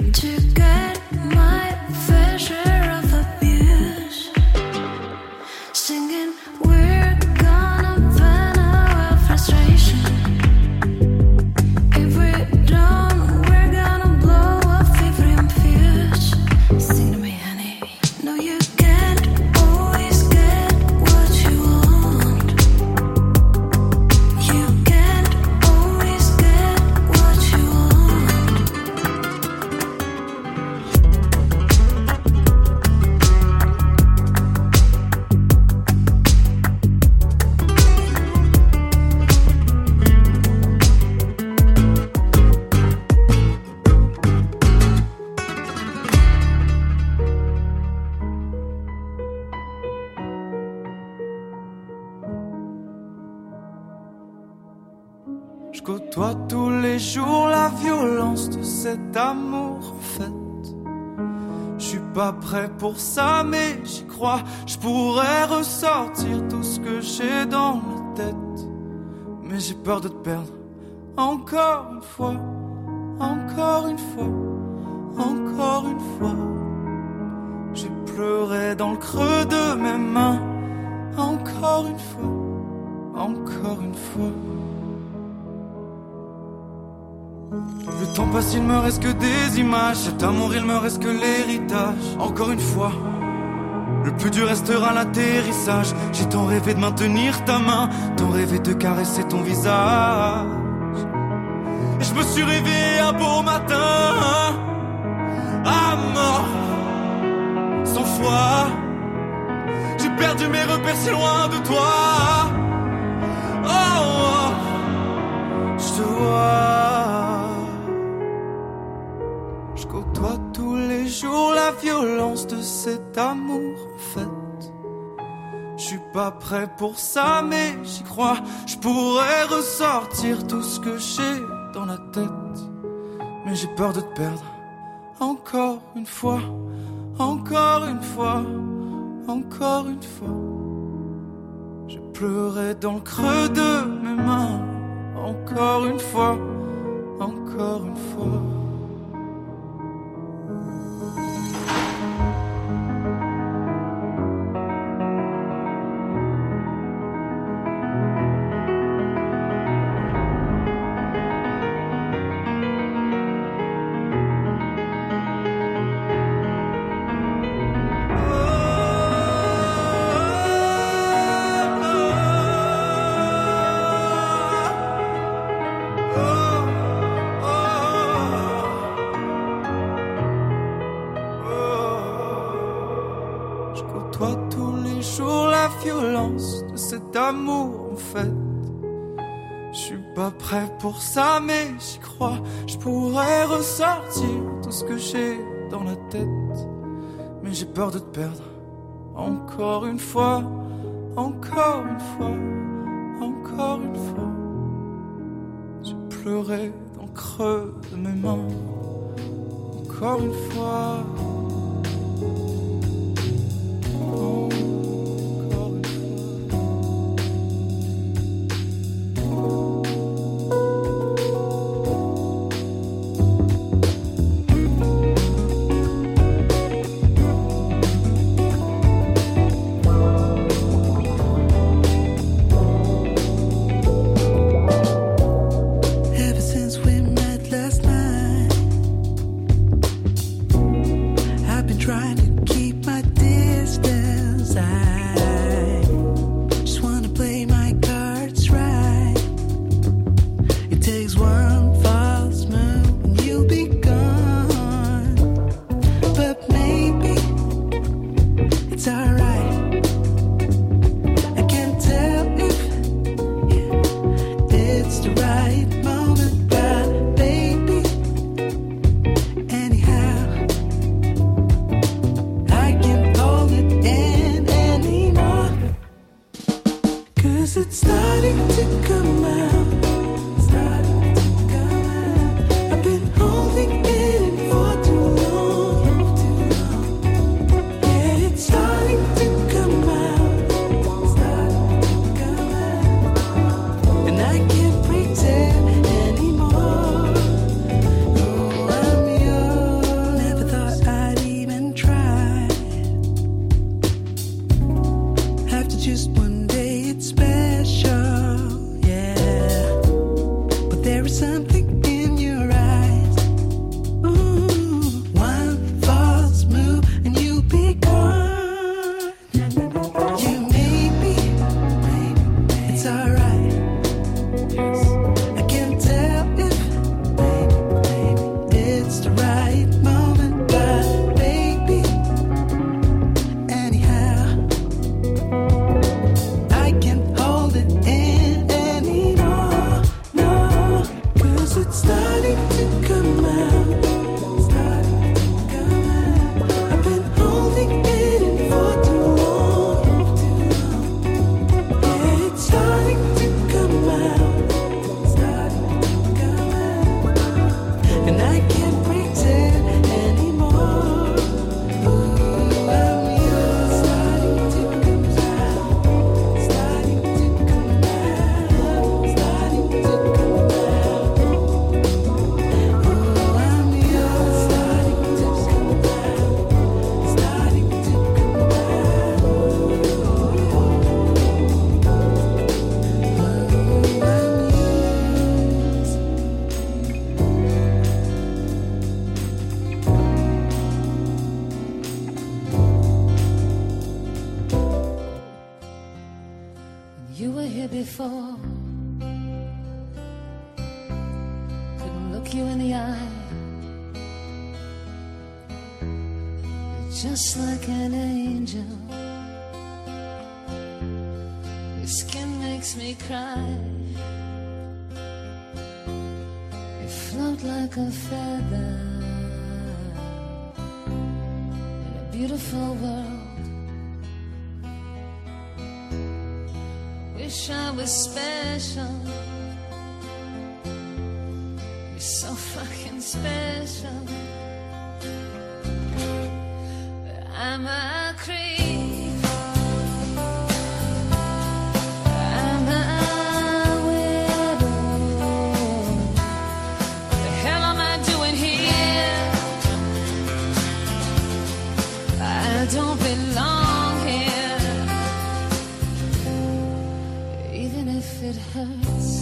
Je côtoie tous les jours la violence de cet amour en fait. Je suis pas prêt pour ça mais j'y crois. Je pourrais ressortir tout ce que j'ai dans la tête. Mais j'ai peur de te perdre. Encore une fois, encore une fois, encore une fois. J'ai pleuré dans le creux de mes mains. Encore une fois, encore une fois. Le temps passe, il me reste que des images. Cet amour, il me reste que l'héritage. Encore une fois, le plus dur restera l'atterrissage. J'ai tant rêvé de maintenir ta main, tant rêvé de caresser ton visage. Et je me suis réveillé un beau matin, à mort, sans foi. J'ai perdu mes repères si loin de toi. Oh, oh, je te vois. Je côtoie tous les jours la violence de cet amour en fait. Je suis pas prêt pour ça mais j'y crois. Je pourrais ressortir tout ce que j'ai dans la tête. Mais j'ai peur de te perdre. Encore une fois, encore une fois, encore une fois. J'ai pleuré dans le creux de mes mains. Encore une fois, encore une fois. Amour en fait. Je suis pas prêt pour ça mais j'y crois. Je pourrais ressortir tout ce que j'ai dans la tête. Mais j'ai peur de te perdre. Encore une fois, encore une fois, encore une fois. J'ai pleuré dans le creux de mes mains. Encore une fois. before. Couldn't look you in the eye. You're just like an angel. Your skin makes me cry. You float like a feather in a beautiful world. Wish I was special. You're so fucking special. But I'm a creep. I'm a widow. What the hell am I doing here? I don't belong here. Even if it hurts,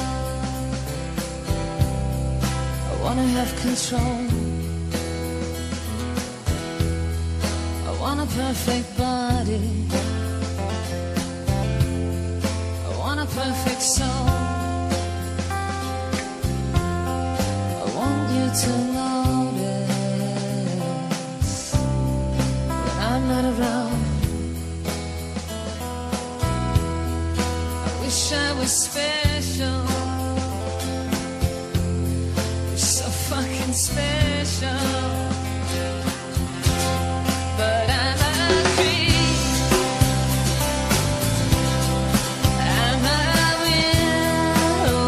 I wanna have control. I want a perfect body. I want a perfect soul. I want you to notice when I'm not around. Wish I was special. You're so fucking special. But I'm a creep. I'm a widow.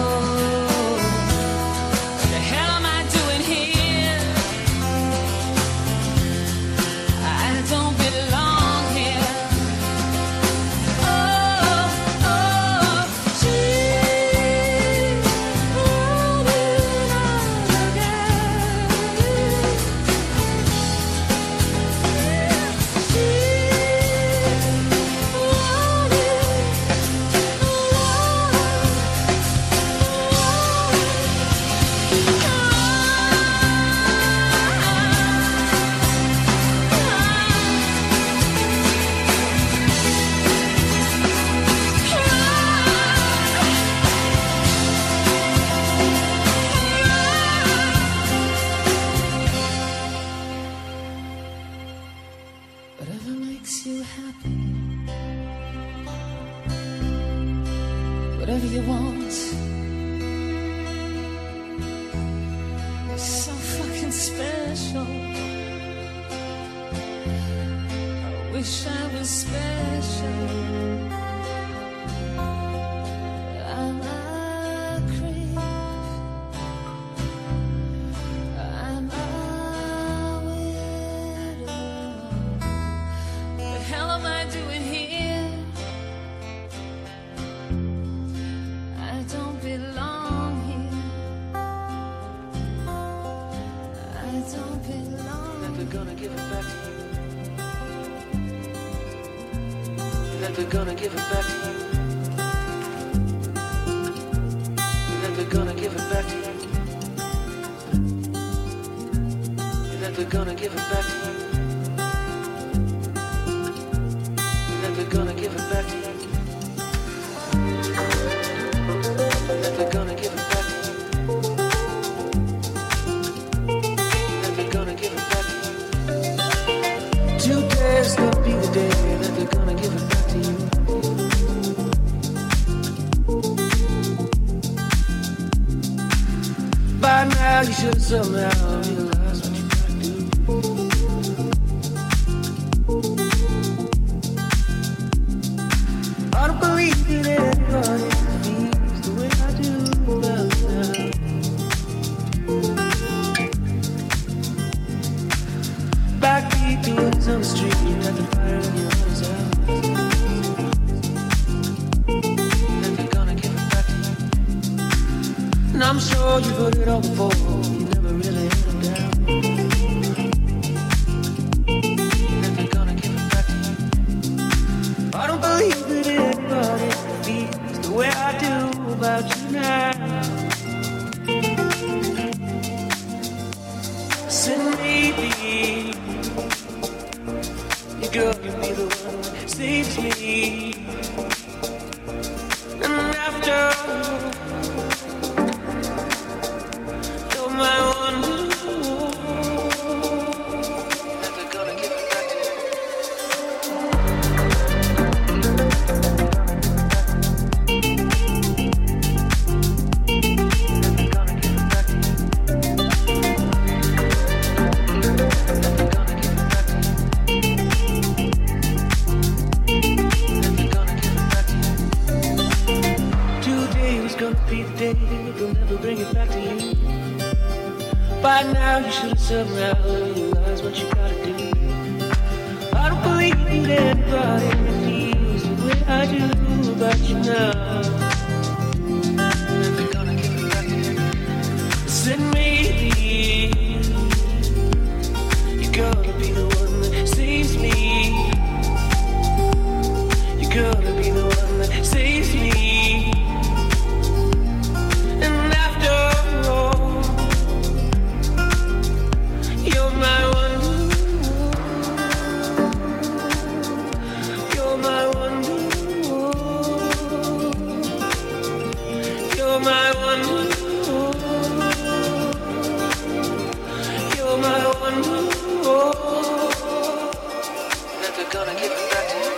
What the hell am I doing here? I don't belong here. Whatever makes you happy, whatever you want. You're so fucking special. I wish I was special. I'm a creep. I'm a widow. What the hell am I doing here? I don't belong here. I don't belong. Never gonna give it back to you. Never gonna give it back to you. Never gonna give it back to you. Never gonna give it back to you. Never gonna give it back to you. Never gonna give it back to you. Never gonna give it back to you. Today's gonna be the day that they're gonna give it back to you. By now you should somehow realize what you gotta do. I don't believe in anybody feels the way I do right now. Backbeat beats on the street, you got the fire in your eyes out. Never gonna give it back to you. And I'm sure you've heard it all before, you never really had it down. Never gonna give it back to you. I don't believe that anybody feels the way I do about you now. So maybe your girl can be the one who saves me. And now you should have somehow realized what you gotta do. I don't believe that anybody feels the way I do about you now. Never gonna give it back to you. Said maybe you're gonna be the one that saves me. You're gonna be the one that saves me. And after all, you're my wonder. You're my wonder. You're my wonder. You're my wonder. Never gonna give it back to you.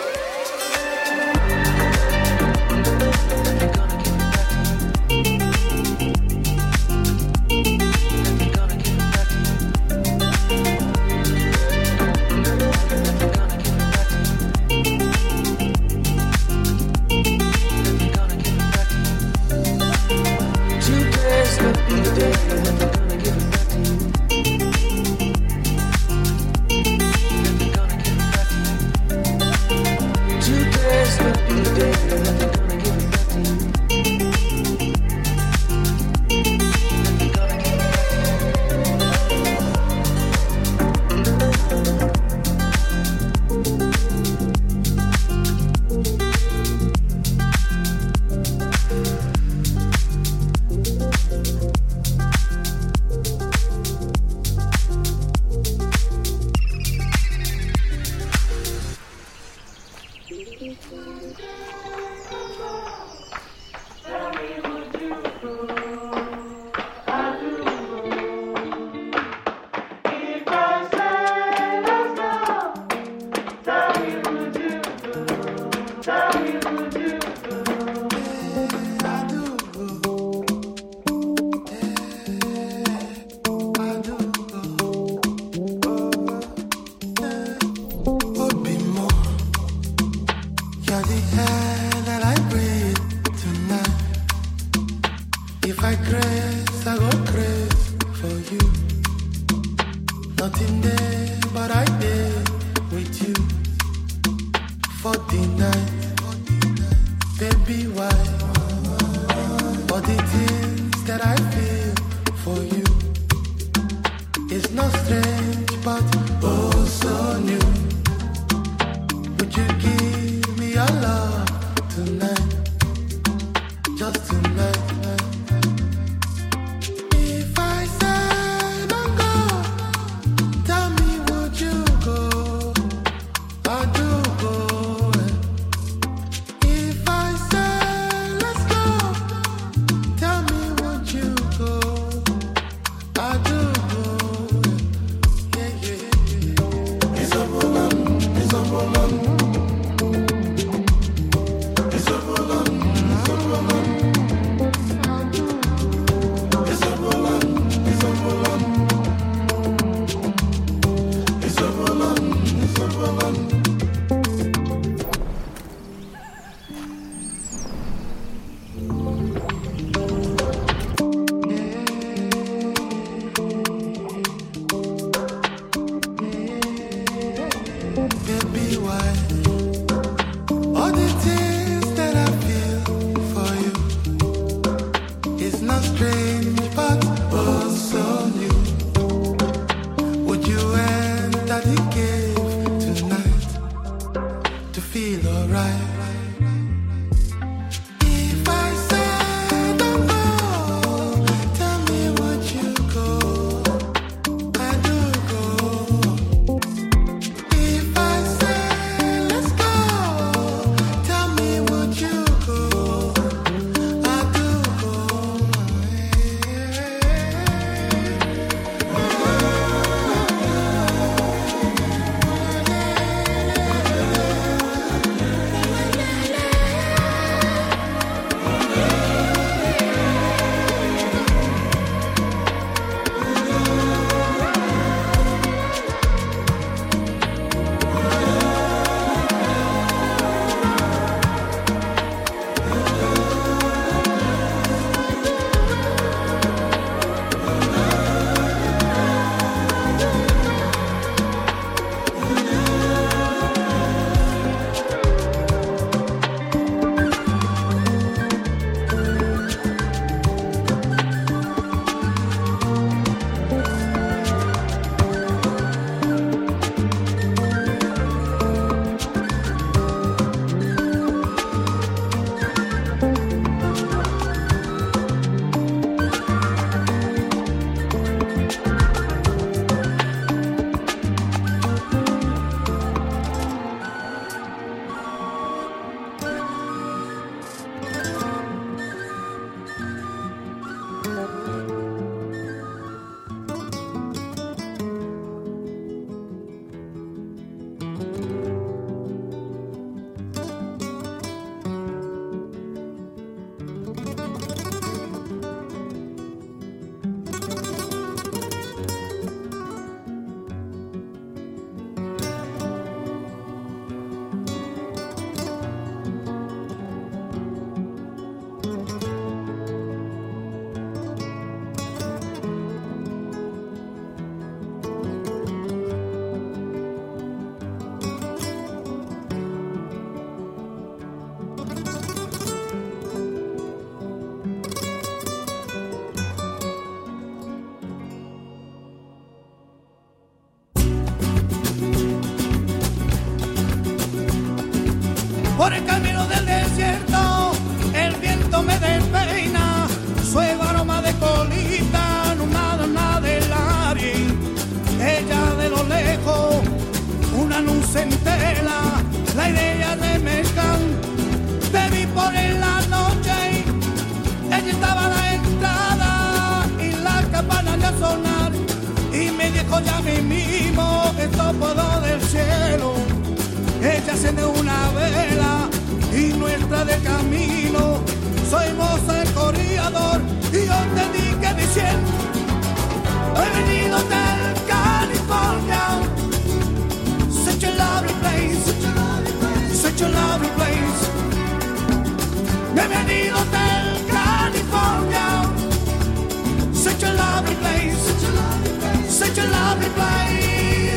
Por el camino del desierto, el viento me despeina, suave aroma de colita, no nada del aire. Ella de lo lejos, una luz en tela, la idea de mezcal. Te vi por en la noche, ella estaba a la entrada y la campana de sonar. Y me dijo ya mismo, esto puedo del cielo. Ella enciende una vela y nuestra de camino. Soy el corredor y yo te dije diciendo, he venido del California. Such a lovely place, such a lovely place. He venido del California. Such a lovely place, such a lovely place.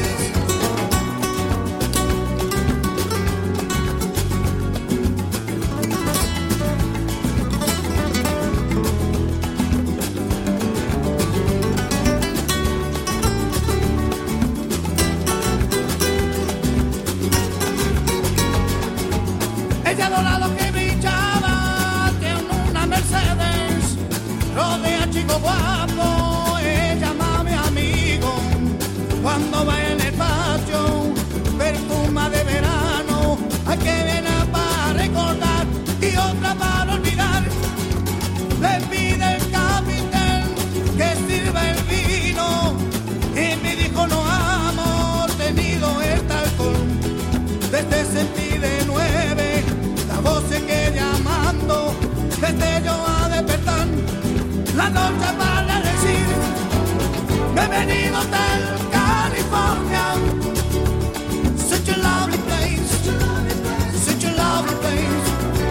Ella dorado que brillaba, tiene una Mercedes, rodea chico guapo, ella llama mi amigo. Cuando va en el patio, perfuma de verano, hay que viene para recordar y otra para olvidar. Le pide el capitán que sirva el vino y me dijo no amo tenido este alcohol. Desde sentí de 9 la voz sigue llamando, desde yo a despertar la noche para decir, bienvenido del California. Such a lovely place, such a lovely place.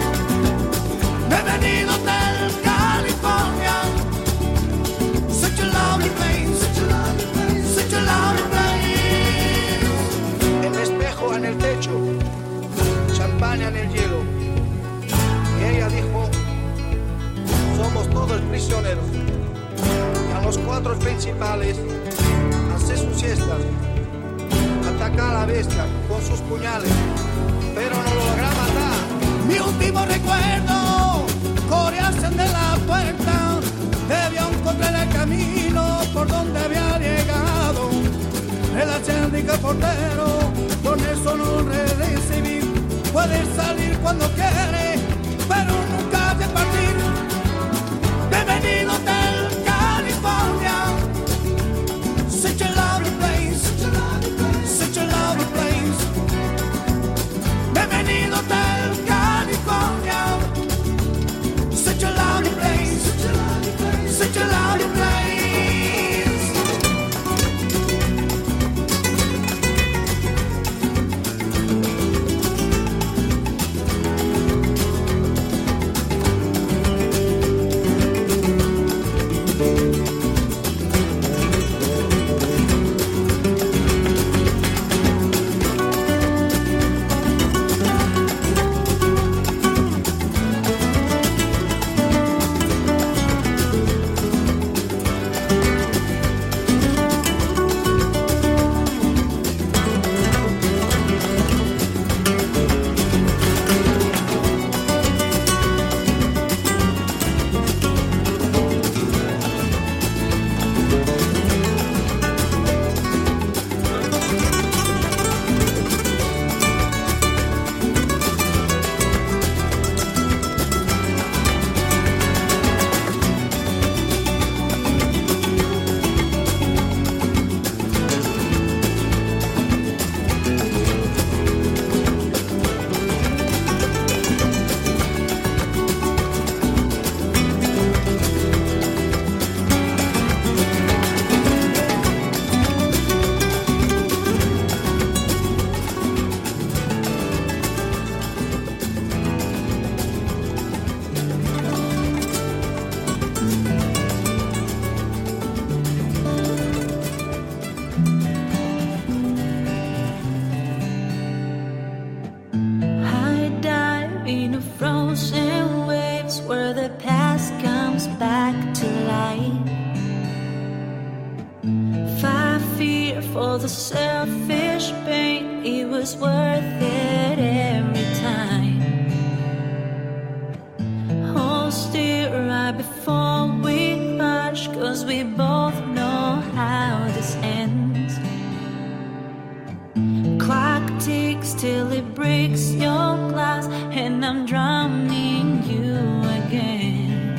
Bienvenido del California. Such a lovely place, such a lovely place. El espejo en el techo, champaña en el hielo. Y ella dijo, somos todos prisioneros. Y a los 4 principales hace su siesta, ataca a la bestia con sus puñales, pero no lo logra matar. Mi último recuerdo, corearse de la puerta, debió encontrar el camino por donde había llegado. El acérdico portero, con eso no recibir, puede salir cuando quiere, pero nunca de partir. Bienvenido del California. Such a lovely place, such a lovely place. Bienvenido del California. Such a lovely place, such a lovely place. For the selfish pain, it was worth it every time. till it breaks your glass, and I'm drowning you again.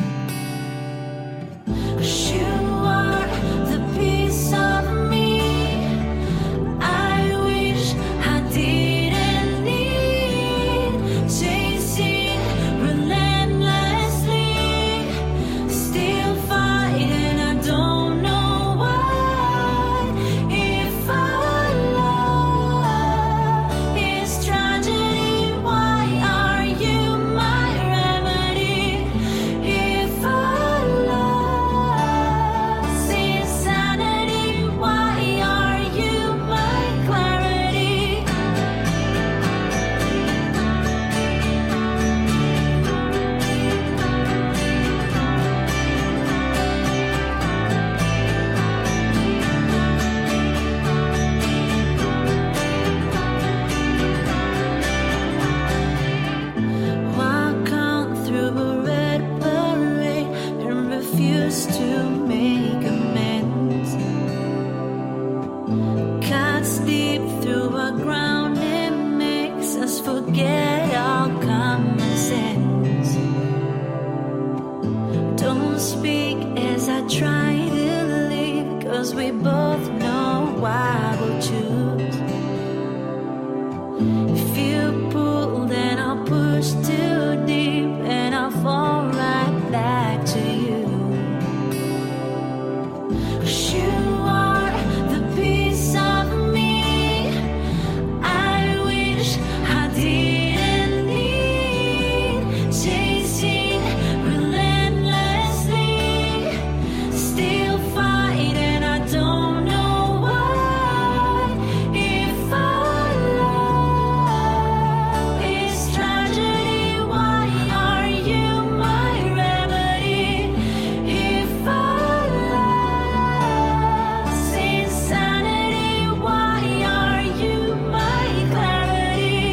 'Cause you are the piece of me I wish I didn't need, chasing relentlessly, still fighting, I don't know why. If our love is tragedy, why are you my remedy? If our love's insanity, why are you my clarity? Walk on through a red parade and refuse to make amends. Cuts deep through our ground, it makes us forget all common sense. Don't speak as I try to leave, 'cause we both know why we'll choose. If you pull, then I'll push too deep, and I'll fall right back to you. 'Cause you are the piece of me I wish I didn't need, chasing relentlessly, still fighting, I don't know why. If our love is tragedy, why are you my remedy? If our love's insanity, why are you my clarity?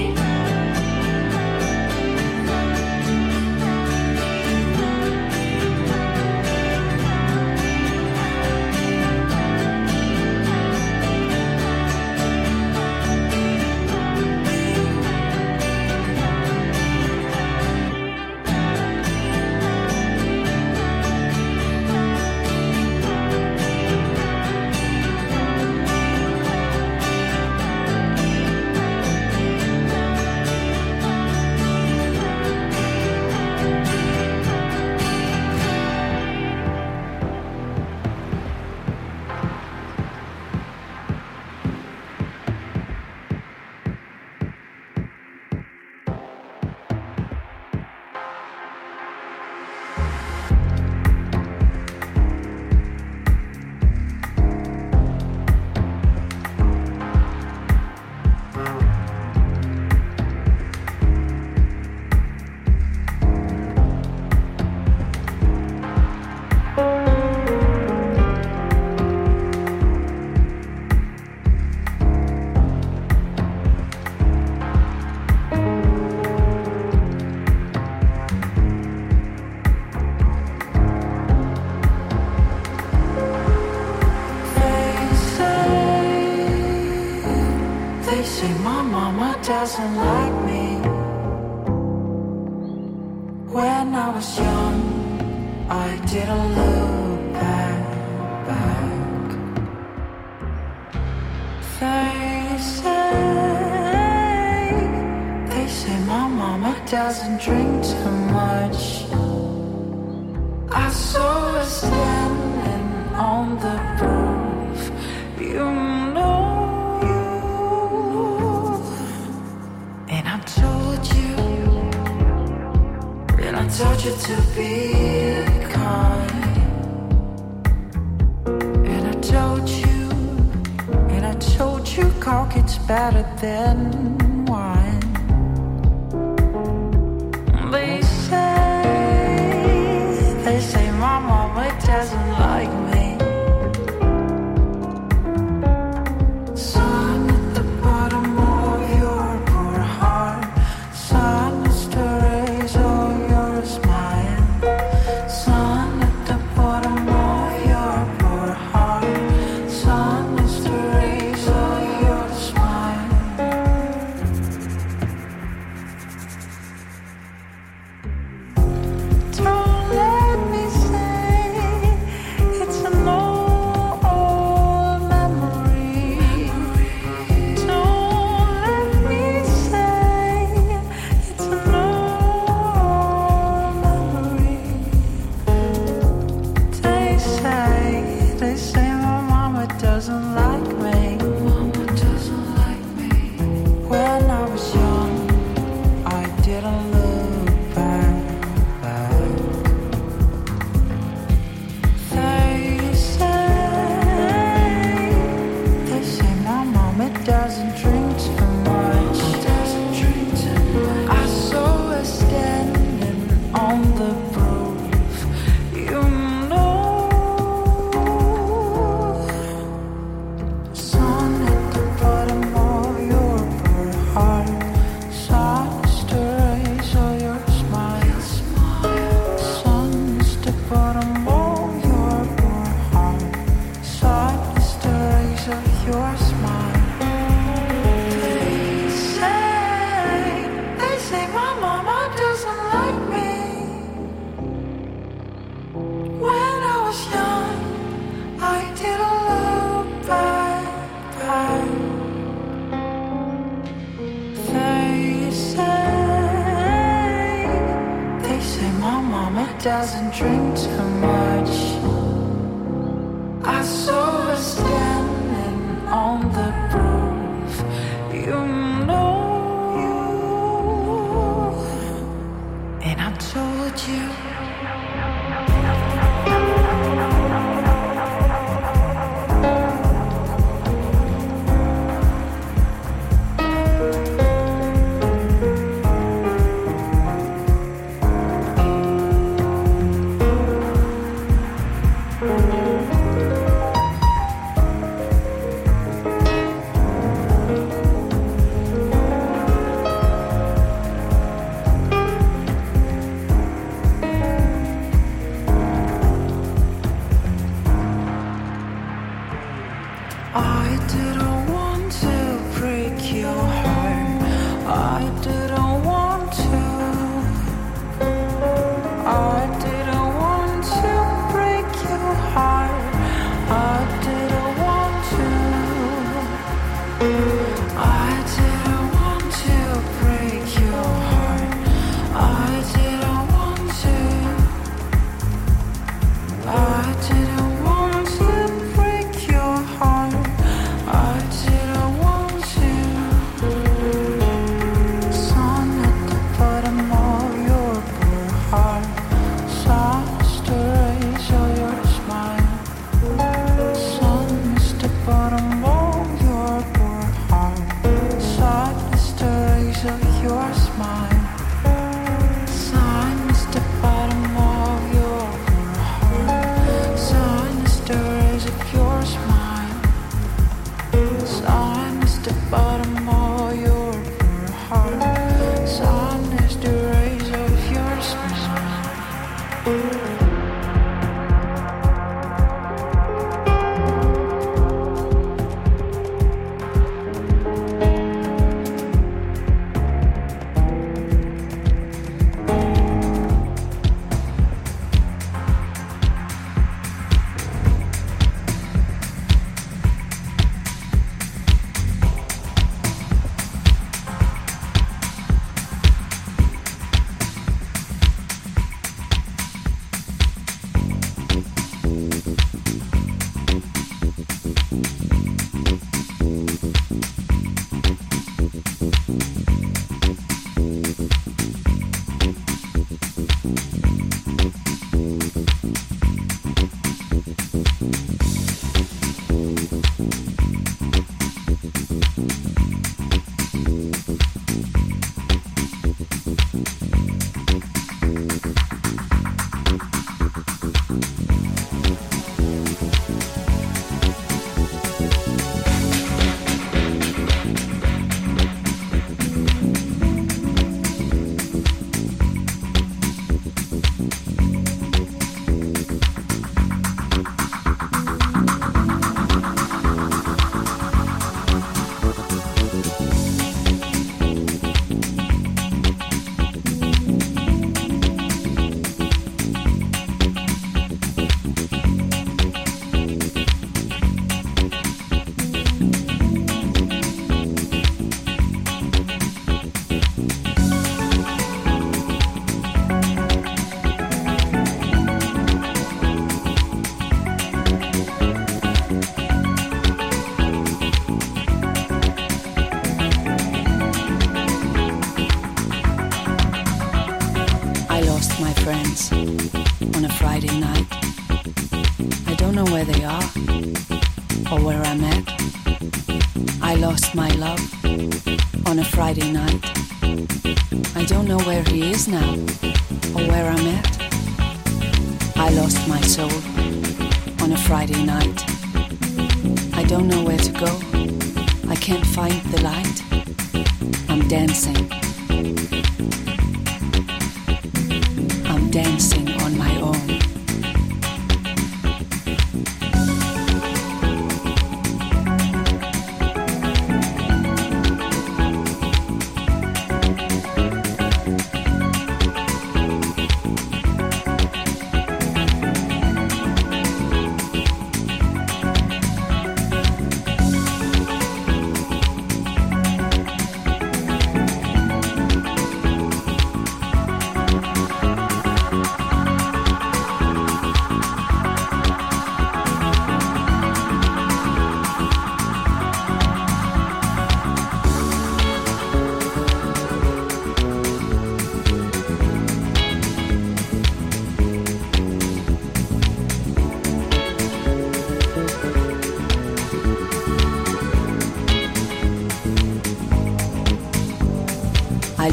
They say my mama doesn't like me. When I was young, I didn't look back. They say my mama doesn't drink too much. I saw her standing on the roof. You know. And I told you to be kind. And I told you coke it's better than wine. They say my mama doesn't like me. Sun at the bottom of your poor heart. Sun is the rays of your smile. Sun at the bottom of your poor heart. Sun is the rays of your smile. doesn't drink too much. I saw her standing on the roof. You know, and I told you. On a Friday night, I don't know where they are or where I'm at. I lost my love on a Friday night. I don't know where he is now or where I'm at. I lost my soul on a Friday night. I don't know where to go. I can't find the light. I'm dancing. I'm dancing on my own.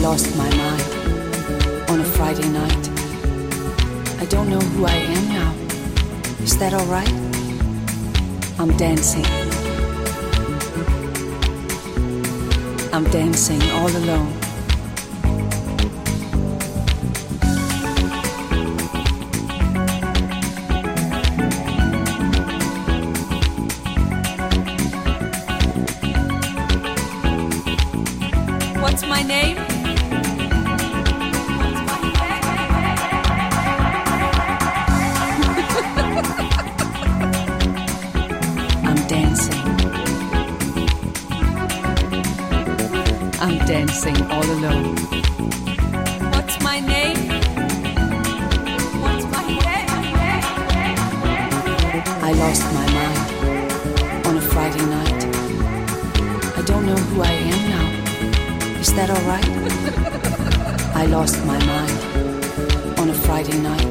lost my mind on a Friday night. I don't know who I am now. Is that all right? I'm dancing. I'm dancing all alone. What's my name? I'm dancing. I'm dancing all alone. What's my name? What's my name? I lost my mind on a Friday night. I don't know who I am now. Is that all right? I lost my mind on a Friday night.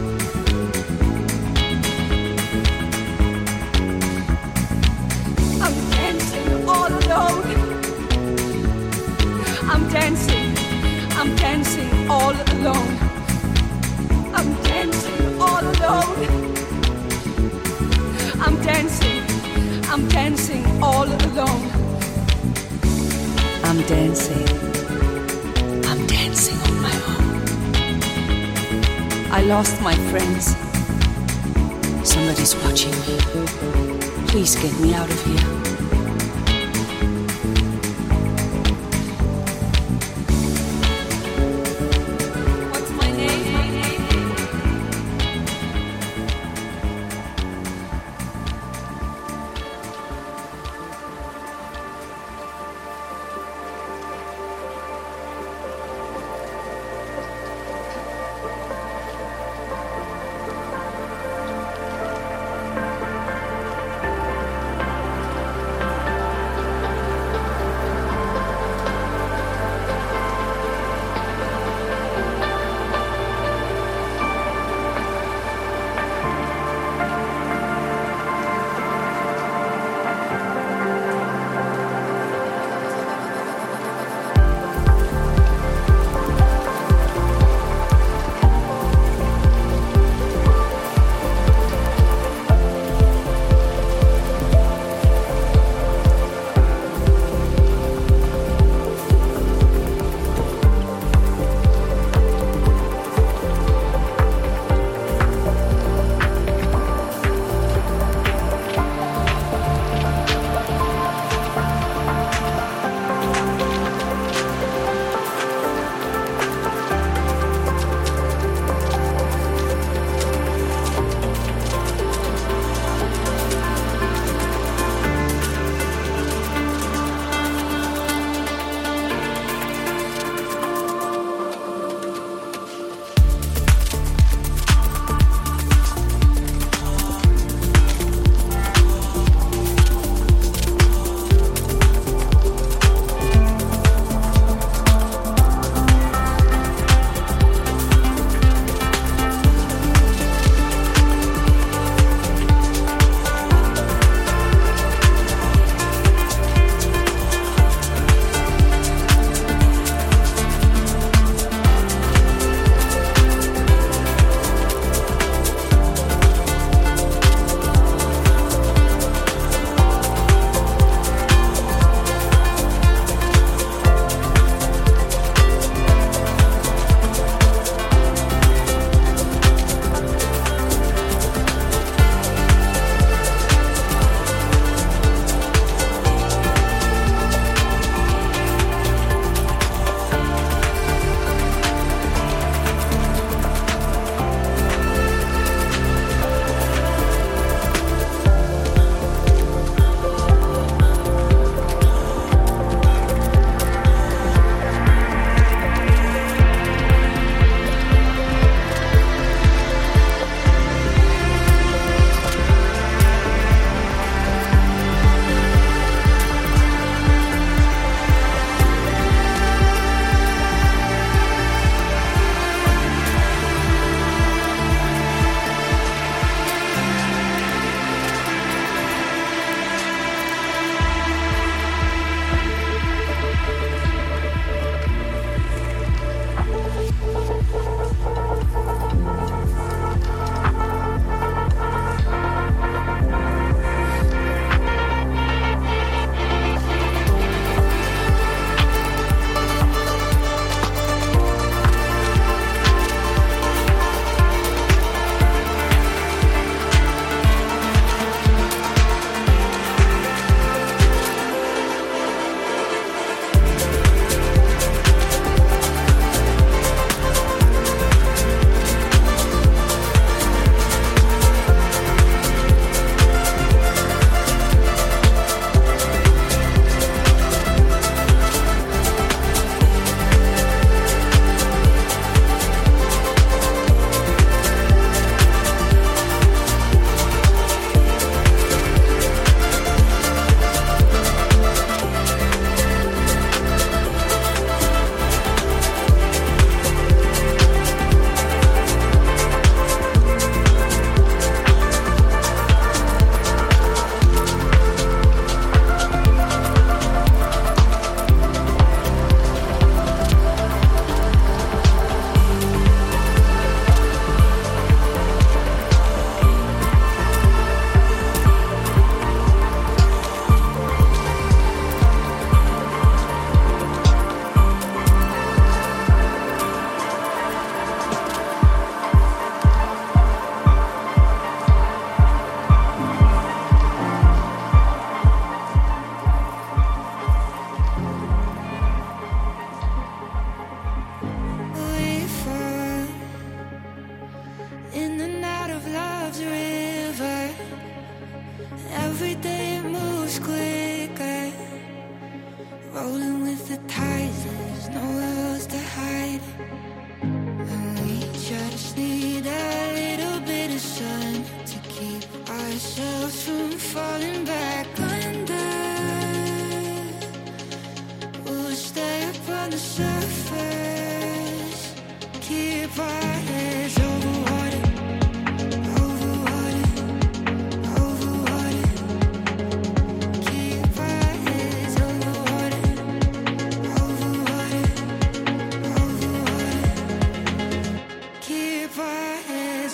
I'm dancing all alone. I'm dancing all alone. I'm dancing all alone. I'm dancing all alone. I'm dancing on my own. I lost my friends. Somebody's watching me. Please get me out of here. What's my name? rolling with the tides, there's nowhere else to hide. And we just need a little bit of sun to keep ourselves from falling back under. We'll stay up on the surface, keep our heads over water, over water, over water. Keep our heads over water, over water, over water. Keep our heads.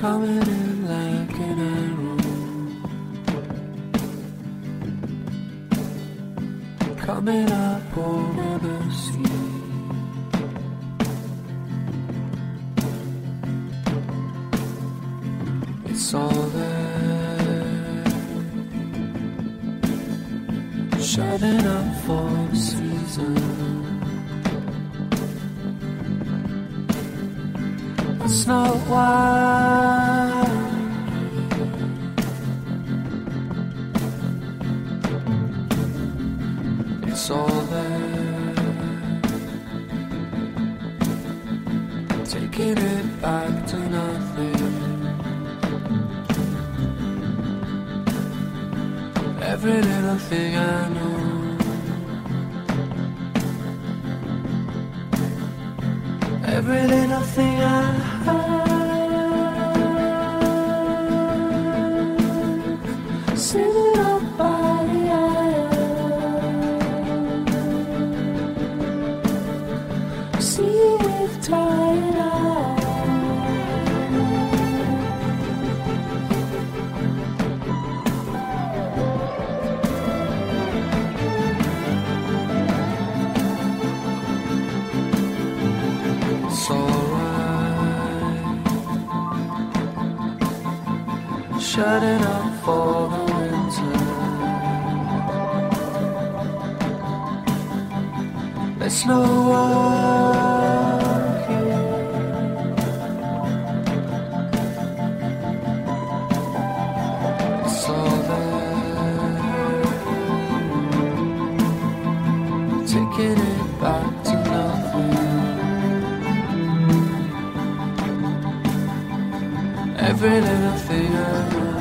coming in like an arrow, coming up over the sea. It's all there, shutting up for the season. It's not white, it's all there, taking it back to nothing. Every little thing I know, every little thing I have, sitting up by the aisle, see with tired eyes. It's alright, shutting up for the winter. There's no one here, it's all there, taking it back to nothing. Every little thing I know,